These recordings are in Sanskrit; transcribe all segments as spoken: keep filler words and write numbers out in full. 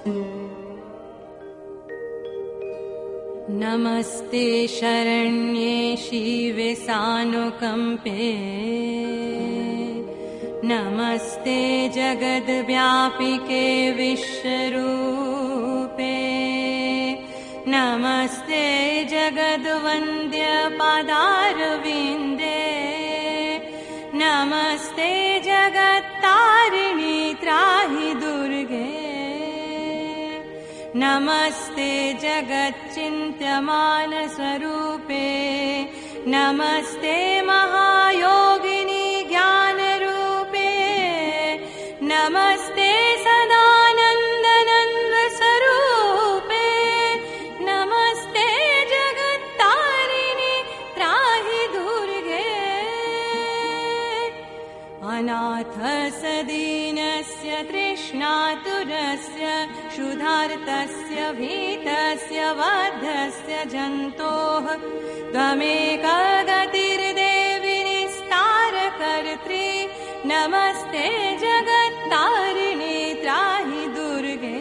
नमस्ते शरण्ये शिवे सानुकम्पे, नमस्ते जगद्व्यापिके विश्वरूपे, नमस्ते जगद्वन्द्य पादारविन्दे, नमस्ते जगत्तारिणी त्राहि दुर्गे, नमस्ते जगच्चिन्त्यमान स्वरूपे, नमस्ते महायोगिनी ज्ञानरूपे, नमस्ते सदानन्दनन्द स्वरूपे, नमस्ते जगत्तारिणी त्राहि दुर्गे, अनाथसदीनस्य तृष्णातुरस्य क्षुधार्तस्य भीतस्य बद्धस्य जन्तोः त्वमेका गतिर्देवि निस्तारकर्त्री, नमस्ते जगत्तारिणी त्राहि दुर्गे,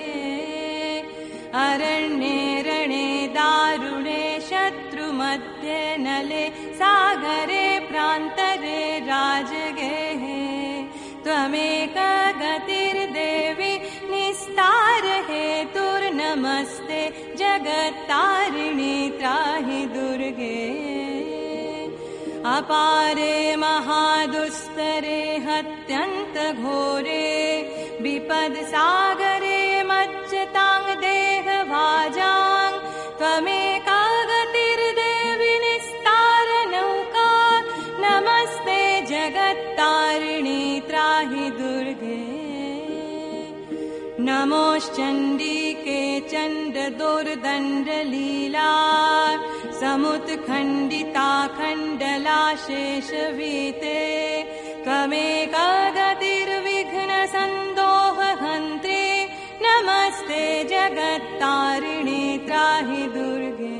अरण्ये रणे दारुणे शत्रुमध्ये नले सागरे प्रान्तरे राजगेहे, त्वमेका गतिर्देवि निस्तार हेतुर्नमस्ते जगत्तारिणी त्राहि दुर्गे, अपारे महादुस्तरे हत्यन्तघोरे विपद्सागरे मज्जतां देहभाजां, त्वमेका गतिर्देवि निस्तारनौका, नमस्ते जगत्तारिणी त्राहि दुर्गे, नमोश्चण्डीके चण्डदोर्दण्डलीला समुत्खण्डिता खण्डलाशेषवीते, त्वमेका गतिर्विघ्नसन्दोहहन्त्री, नमस्ते जगत्तारिणी त्राहि दुर्गे,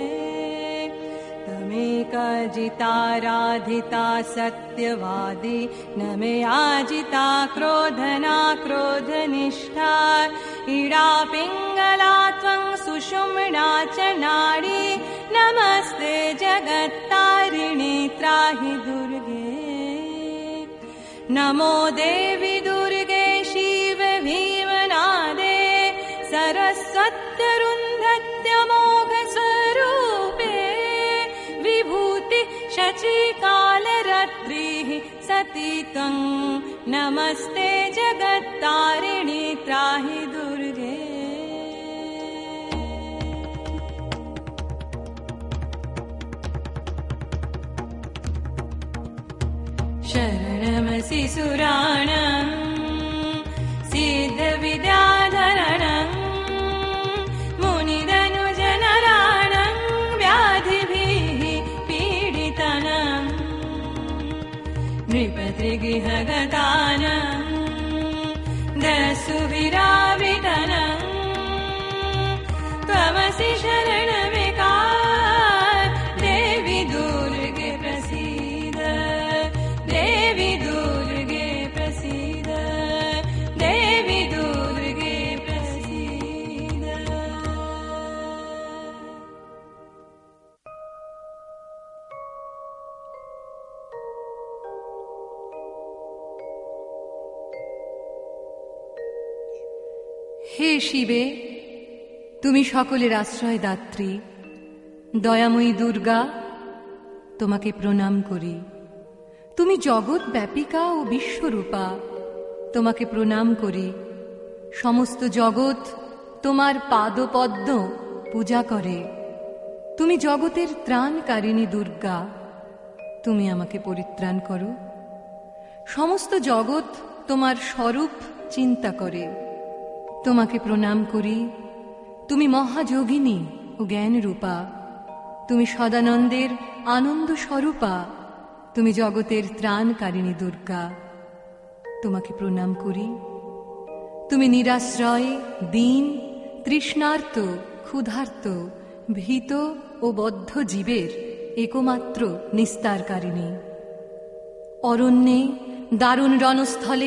त्वमेका जिताराधिता सत्यवादी, न मे आजिता क्रोधना क्रोधनिष्ठा, इडा पिङ्गला त्वं सुषुम्ना च नाडी, नमस्ते जगत्तारिणी त्राहि दुर्गे, नमो देवि दुर्गे शिव भीमनादे, सरस्वत्यरुन्धत्यमोघ स्वरूपे, विभूति शचीकालरात्रिः सती त्वं, नमस्ते जगत्तारिणी त्राहि दुर्गे, शरणमसि सुराणं सिद्धविद्याधरणं, मुनिधनुजनराणं व्याधिभिः पीडितनं, नृपतिगृहगतानं दशसुभिरावृतनं, त्वमसि शरणमेका देवि दुर्गे प्रसीद, देवि दुर्गे प्रसीद, देवि दुर्गे प्रसीद। হে শিবে, তুমি সকলের আশ্রয় দাত্রী, দয়াময়ী দুর্গা, তোমাকে প্রণাম করি। তুমি জগৎ ব্যাপিকা ও বিশ্বরূপা, তোমাকে প্রণাম করি। সমস্ত জগৎ তোমার পাদপদ্ম পূজা করে। তুমি জগতের ত্রাণকারিণী দুর্গা, তুমি আমাকে পরিত্রাণ করো। সমস্ত জগৎ তোমার স্বরূপ চিন্তা করে, তোমাকে প্রণাম করি। তুমি মহাযোগিনী ও জ্ঞানরূপা, তুমি সদানন্দের আনন্দ স্বরূপা, তুমি জগতের ত্রাণকারিণী দুর্গা, তোমাকে প্রণাম করি। তুমি নিরাশ্রয়, দীন, তৃষ্ণার্ত, ক্ষুধার্ত, ভীত ও বদ্ধ জীবের একমাত্র নিস্তারকারিণী। অরণ্যে, দারুণ রণস্থলে,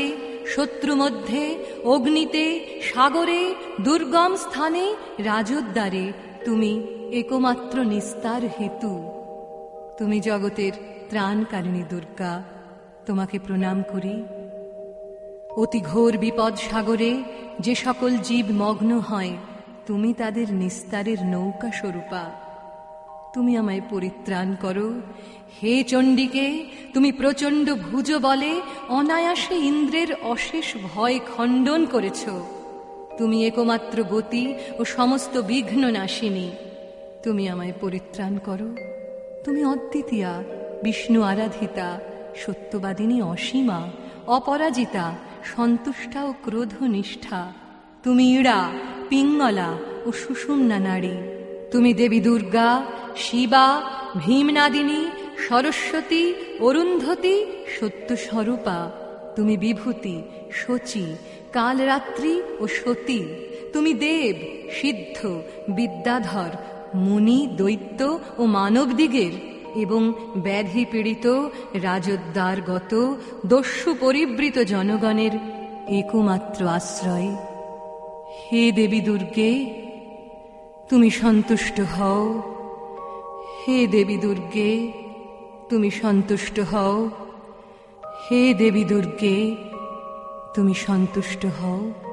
শত্রু মধ্যে, অগ্নিতে, সাগরে, দুর্গম স্থানে, রাজোদ্বারে তুমি একমাত্র নিস্তার হেতু। তুমি জগতের ত্রাণকারিণী দুর্গা, তোমাকে প্রণাম করি। অতি ঘোর বিপদ সাগরে যে সকল জীব মগ্ন হয়, তুমি তাদের নিস্তারের নৌকা স্বরূপা। তুমি আমায় পরিত্রাণ করো। হে চণ্ডিকে, তুমি প্রচণ্ড ভুজ বলে অনায়াসে ইন্দ্রের অশেষ ভয় খণ্ডন করেছ। তুমি একমাত্র গতি ও সমস্ত বিঘ্ন নাশিনী। তুমি আমায় পরিত্রাণ করো। তুমি অদ্বিতীয়া, বিষ্ণু আরাধিতা, সত্যবাদিনী অসীমা, অপরাজিতা, সন্তুষ্টা ও ক্রোধনিষ্ঠা। তুমি ইড়া, পিঙ্গলা ও সুষুম্না নারী। তুমি দেবী দুর্গা, শিবা, ভীমনাদিনী, সরস্বতী, অরুন্ধতী, সত্যস্বরূপা। তুমি বিভূতি, শচী, কালরাত্রি ও সতী। তুমি দেব, সিদ্ধ, বিদ্যাধর, মুনি, দৈত্য ও মানবদিগের এবং ব্যাধি পীড়িত, রাজোদ্দারগত, দস্যু পরিবৃত জনগণের একমাত্র আশ্রয়। হে দেবী দুর্গে, তুমি সন্তুষ্ট হও। হে দেবী দুর্গে, তুমি সন্তুষ্ট হও। হে দেবী দুর্গে, তুমি সন্তুষ্ট হও।